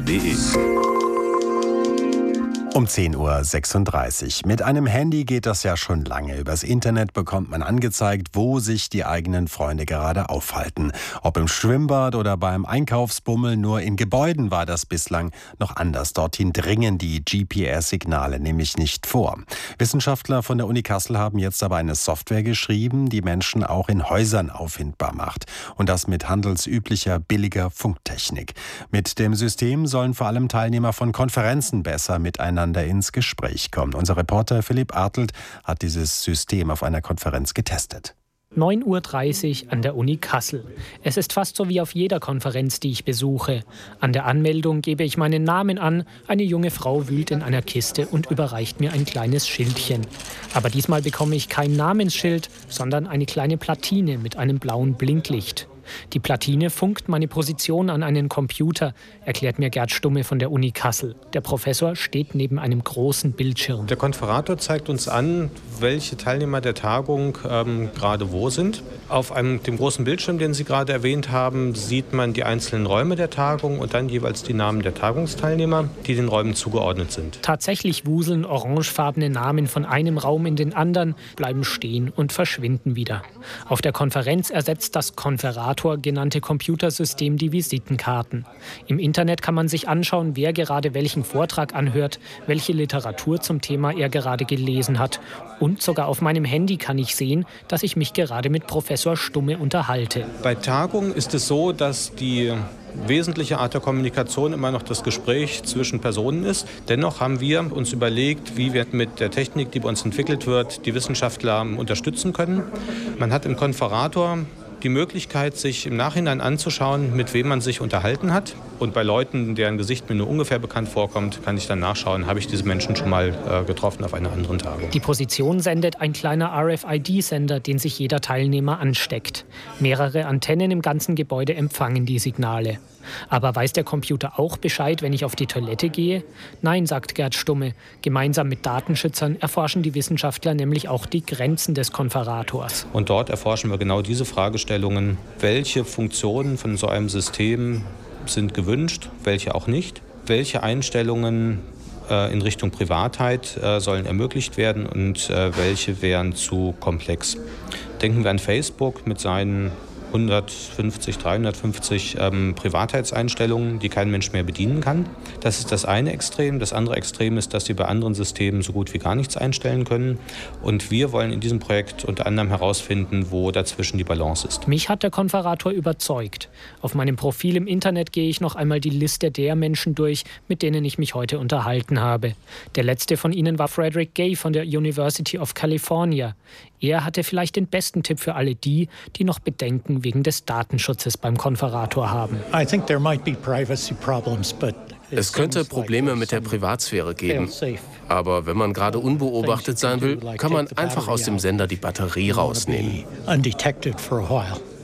nd.de. Um 10:36 Uhr. Mit einem Handy geht das ja schon lange. Übers Internet bekommt man angezeigt, wo sich die eigenen Freunde gerade aufhalten. Ob im Schwimmbad oder beim Einkaufsbummel, nur in Gebäuden war das bislang noch anders. Dorthin dringen die GPS-Signale nämlich nicht vor. Wissenschaftler von der Uni Kassel haben jetzt aber eine Software geschrieben, die Menschen auch in Häusern auffindbar macht. Und das mit handelsüblicher, billiger Funktechnik. Mit dem System sollen vor allem Teilnehmer von Konferenzen besser miteinander ins Gespräch kommen. Unser Reporter Philipp Artelt hat dieses System auf einer Konferenz getestet. 9:30 Uhr an der Uni Kassel. Es ist fast so wie auf jeder Konferenz, die ich besuche. An der Anmeldung gebe ich meinen Namen an. Eine junge Frau wühlt in einer Kiste und überreicht mir ein kleines Schildchen. Aber diesmal bekomme ich kein Namensschild, sondern eine kleine Platine mit einem blauen Blinklicht. Die Platine funkt meine Position an einen Computer, erklärt mir Gerd Stumme von der Uni Kassel. Der Professor steht neben einem großen Bildschirm. Der Konferator zeigt uns an, welche Teilnehmer der Tagung gerade wo sind. Auf dem großen Bildschirm, den Sie gerade erwähnt haben, sieht man die einzelnen Räume der Tagung und dann jeweils die Namen der Tagungsteilnehmer, die den Räumen zugeordnet sind. Tatsächlich wuseln orangefarbene Namen von einem Raum in den anderen, bleiben stehen und verschwinden wieder. Auf der Konferenz ersetzt das Konferator genannte Computersystem die Visitenkarten. Im Internet kann man sich anschauen, wer gerade welchen Vortrag anhört, welche Literatur zum Thema er gerade gelesen hat. Und sogar auf meinem Handy kann ich sehen, dass ich mich gerade mit Professor Stumme unterhalte. Bei Tagungen ist es so, dass die wesentliche Art der Kommunikation immer noch das Gespräch zwischen Personen ist. Dennoch haben wir uns überlegt, wie wir mit der Technik, die bei uns entwickelt wird, die Wissenschaftler unterstützen können. Man hat im Konferator die Möglichkeit, sich im Nachhinein anzuschauen, mit wem man sich unterhalten hat. Und bei Leuten, deren Gesicht mir nur ungefähr bekannt vorkommt, kann ich dann nachschauen, habe ich diese Menschen schon mal getroffen auf einer anderen Tagung. Die Position sendet ein kleiner RFID-Sender, den sich jeder Teilnehmer ansteckt. Mehrere Antennen im ganzen Gebäude empfangen die Signale. Aber weiß der Computer auch Bescheid, wenn ich auf die Toilette gehe? Nein, sagt Gerd Stumme. Gemeinsam mit Datenschützern erforschen die Wissenschaftler nämlich auch die Grenzen des Konferators. Und dort erforschen wir genau diese Fragestellungen. Welche Funktionen von so einem System sind gewünscht, welche auch nicht? Welche Einstellungen in Richtung Privatheit sollen ermöglicht werden und welche wären zu komplex? Denken wir an Facebook mit seinen 150, 350 Privatheitseinstellungen, die kein Mensch mehr bedienen kann. Das ist das eine Extrem. Das andere Extrem ist, dass sie bei anderen Systemen so gut wie gar nichts einstellen können. Und wir wollen in diesem Projekt unter anderem herausfinden, wo dazwischen die Balance ist. Mich hat der Konferator überzeugt. Auf meinem Profil im Internet gehe ich noch einmal die Liste der Menschen durch, mit denen ich mich heute unterhalten habe. Der letzte von ihnen war Frederick Gay von der University of California. Er hatte vielleicht den besten Tipp für alle die, die noch Bedenken wegen des Datenschutzes beim Konferator haben. Es könnte Probleme mit der Privatsphäre geben. Aber wenn man gerade unbeobachtet sein will, kann man einfach aus dem Sender die Batterie rausnehmen.